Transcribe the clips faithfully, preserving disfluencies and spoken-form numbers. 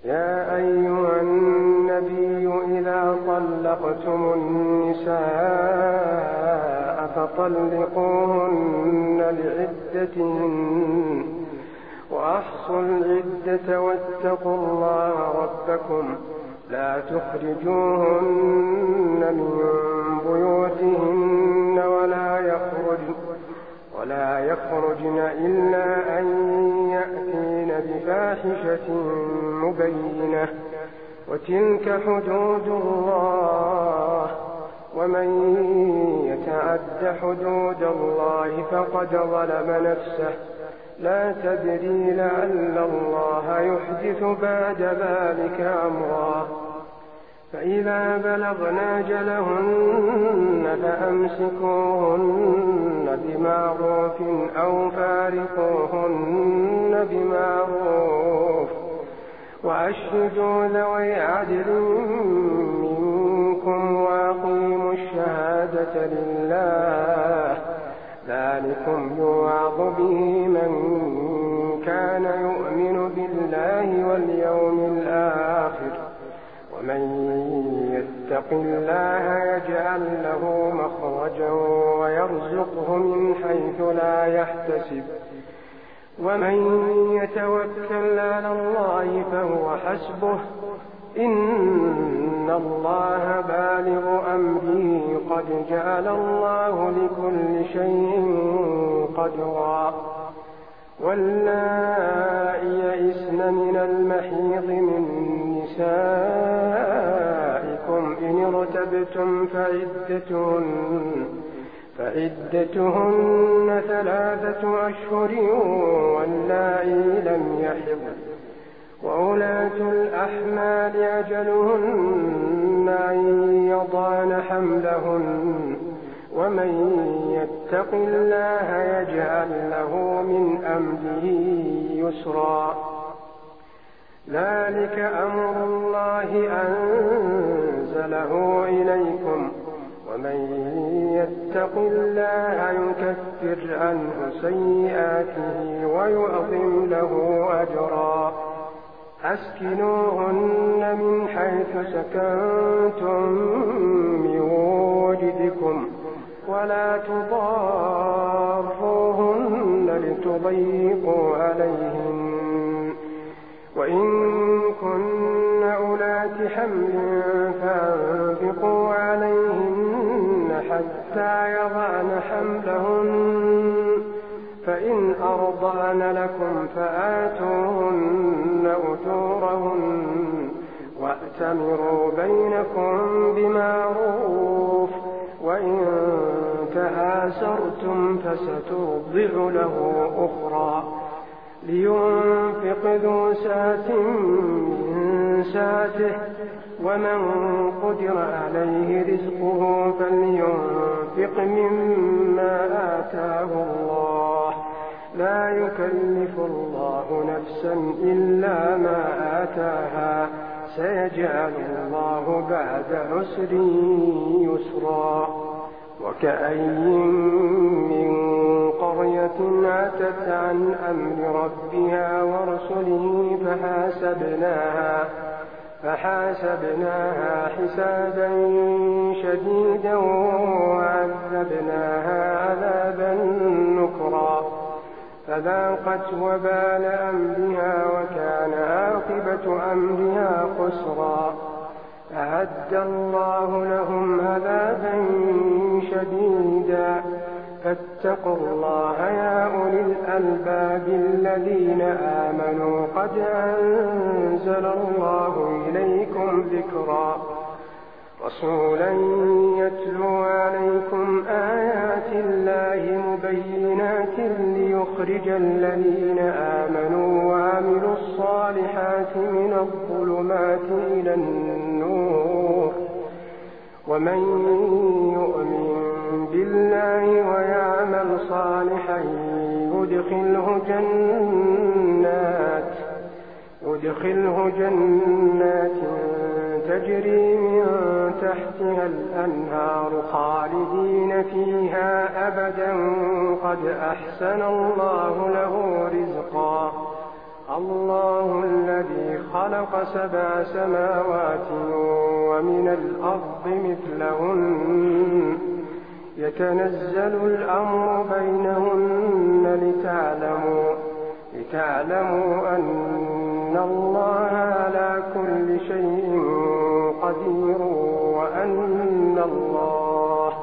يا أيها النبي إذا طلقتم النساء فطلقوهن لعدتهن وأحصوا العدة واتقوا الله ربكم لا تخرجوهن من بيوتهن ولا يخرجن ولا يخرجن إلا أن يأتين بفاحشة مبينة وتلك حدود الله ومن يتعد حدود الله فقد ظلم نفسه لا تدري لعل الله يحدث بعد ذلك أمرا فإذا بلغن أجلهن فأمسكوهن بمعروف أو فارقوهن بمعروف وأشهدوا ذوي عدل منكم وأقيموا الشهادة لله ذلكم يوعظ به من كان يؤمن بالله واليوم الآخر ومن يتق الله يجعل له مخرجا ويرزقه من حيث لا يحتسب ومن يتوكل على الله فهو حسبه إن الله بالغ أمره قد جعل الله لكل شيء قدرا واللائي يئسن من المحيض من نسائكم إن ارتبتم فعدتهن فعدتهن ثلاثة أشهر واللائي لم يحضن وأولاة الأحمال أجلهن أن يضعن حملهن ومن يتق الله يجعل له من أمره يسرا ذلك أمر الله أنزله إليكم ومن يتق الله يكفر عنه سيئاته ويعظم له أجرا أسكنوهن من حيث سكنتم من وجدكم ولا تضاروهن لتضيقوا عليهن وإن كن أولات حمل فأنفقوا عليهن حتى يضعن حملهن فإن أرضعن لكم فآتوهن أجورهن وأتمروا بينكم بمعروف وإن تآسرتم فسترضع له أخرى لينفق ذو سعة من سعته ومن قدر عليه رزقه فلينفق مما آتاه الله لا يكلف الله نفسا إلا ما آتاها سيجعل الله بعد عسر يسرا وكأين من قرية عتت عن أمر ربها ورسله فحاسبناها فحاسبناها حسابا شديدا وعذبناها عذابا نكرا فذاقت وبال أمرها وكان عاقبة أمرها خسرا أعد الله لهم عذابا شديدا فاتقوا الله يا أولي الألباب الذين آمنوا قد أنزل الله إليكم ذكرا رسولا يتلو عليكم آيات الله مبينات ليخرج الذين آمنوا وعملوا الصالحات من الظلمات إلى النور ومن يؤمن بالله ويعمل صالحا يدخله جنات يدخله جنات تجري من تحتها الأنهار خالدين فيها أبدا قد أحسن الله له رزقا الله الذي خلق سبع سماوات ومن الأرض مثلهن يتنزل الأمر بينهن لتعلموا, لتعلموا أن الله على كل شيء قدير وأن الله,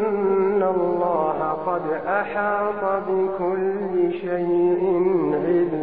وأن الله قد أحاط بكل شيء علما.